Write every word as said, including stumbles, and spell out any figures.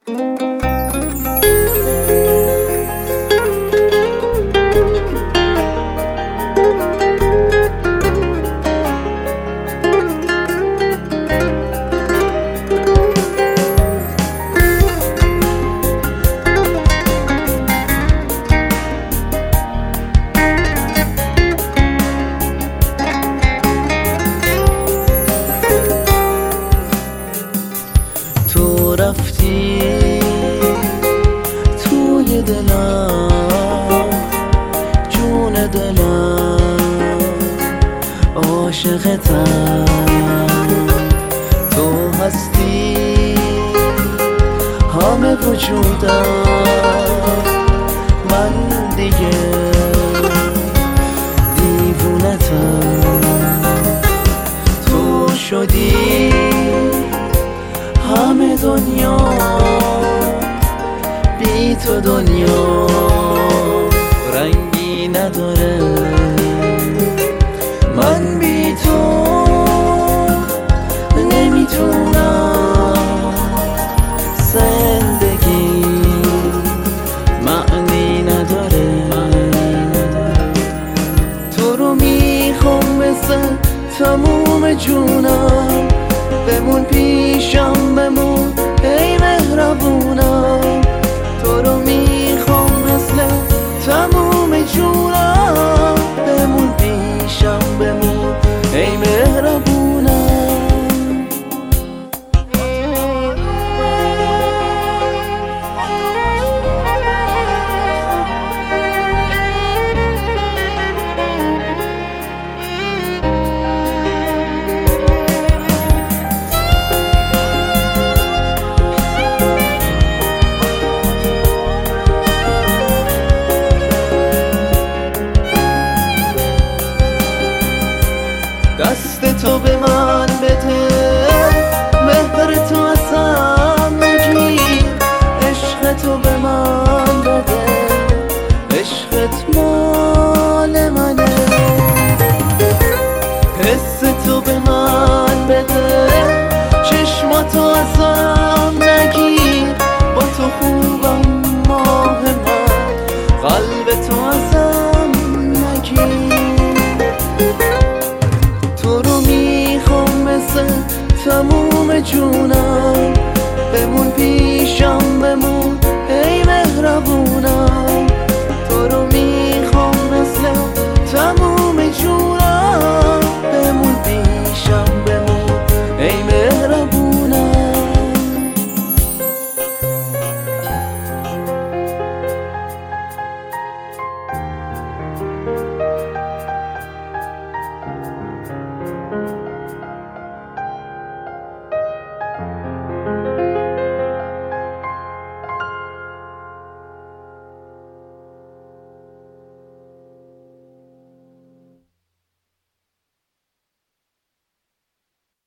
تو رفتی توی دلم، جون دلم، عاشقتم. تو هستی همه وجودم، من دیگه دیوونتم. تو شدی همه دنیا، بی تو دنیا رنگی نداره. من بی تو نمیتونم، زندگی معنی نداره. تو رو میخوام مثل تموم جونم، بمون پیشم بمون ای مهربونم. تو رو میخوام مثل تموم جونم، بمون پیشم بمون ای مهربونم. دست تو به من بده، مهر تو ازم نگیر. عشق تو به من بده، عشقت مال منه. حس تو به من بده، چشماتو ازم نگیر. با تو خوبم ماه من، قلب تو ازم نگیر. تموم جونم، بمون پیشم بمون ای مهربونم.